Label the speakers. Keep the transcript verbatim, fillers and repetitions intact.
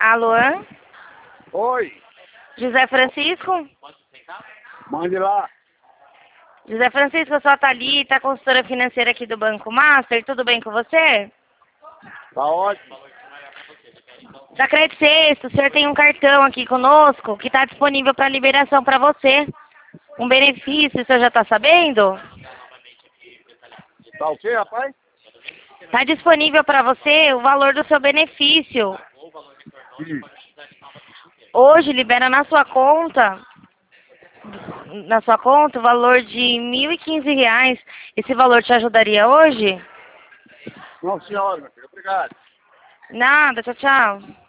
Speaker 1: Alô?
Speaker 2: Oi,
Speaker 1: José Francisco?
Speaker 2: mande lá.
Speaker 1: José Francisco, eu sou a Thalita, consultora financeira aqui do Banco Master. Tudo bem com você?
Speaker 2: Tá ótimo.
Speaker 1: Da Crédito Sexto, o senhor tem um cartão aqui conosco que está disponível para liberação para você. Um benefício, o senhor já está sabendo?
Speaker 2: Tá o quê, rapaz?
Speaker 1: Está disponível para você o valor do seu benefício.
Speaker 2: Hum.
Speaker 1: Hoje libera na sua conta, na sua conta o valor de mil e quinze reais. Esse valor te ajudaria hoje?
Speaker 2: Não, senhora, meu filho. Obrigado.
Speaker 1: Nada, tchau, tchau.